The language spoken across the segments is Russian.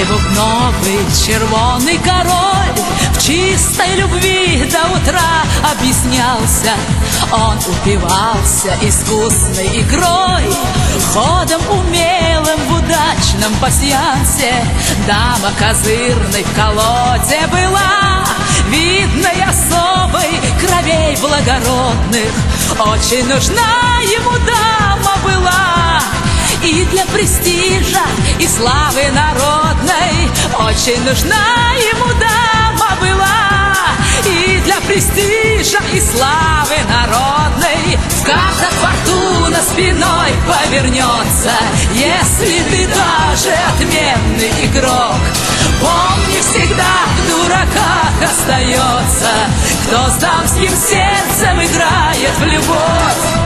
бубновый червоный король в чистой любви до утра объяснялся. Он упивался искусной игрой, ходом умелым в удачном пасьянсе. Дама козырной в колоде была, видной особой кровей благородных. Очень нужна ему дама была, и для престижа, и славы народной. Очень нужна ему дама была, и для престижа, и славы народной. В картах фортуна спиной повернется, если ты даже отменный игрок. Помни, всегда в дураках остается, кто с дамским сердцем играет в любовь.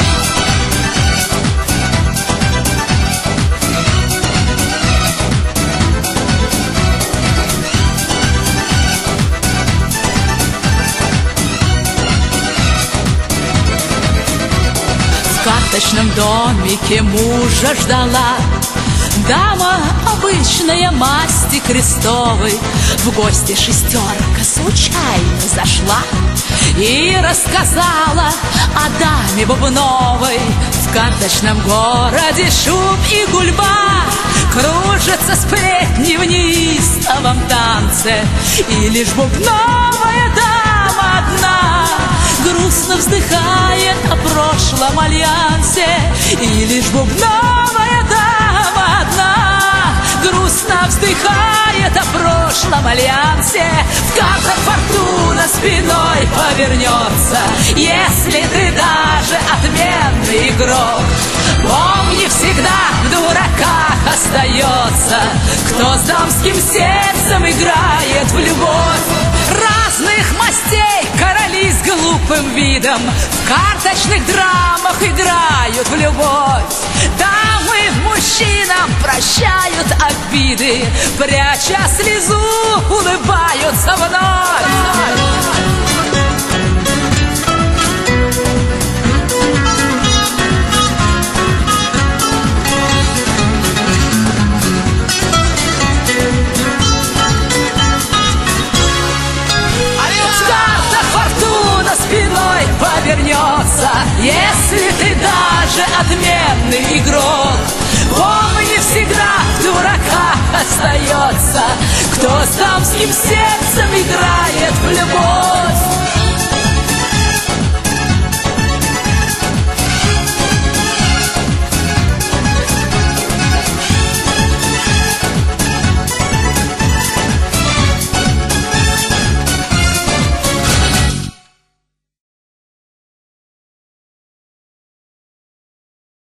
В карточном домике мужа ждала дама обычная масти крестовой. В гости шестерка случайно зашла и рассказала о даме бубновой. В карточном городе шум и гульба, кружатся сплетни в неистовом танце, и лишь бубновая дама одна грустно вздыхает о прошлом альянсе. И лишь бубновая дама одна грустно вздыхает о прошлом альянсе. В картах фортуна спиной повернется, если ты даже отменный игрок. Помни, всегда в дураках остается, кто с дамским сердцем играет в любовь. Разных мастей короли с глупым видом в карточных драмах играют в любовь. Дамы мужчинам прощают обиды, пряча слезу, улыбаются вновь. Спиной повернется, если ты даже отменный игрок. Помни,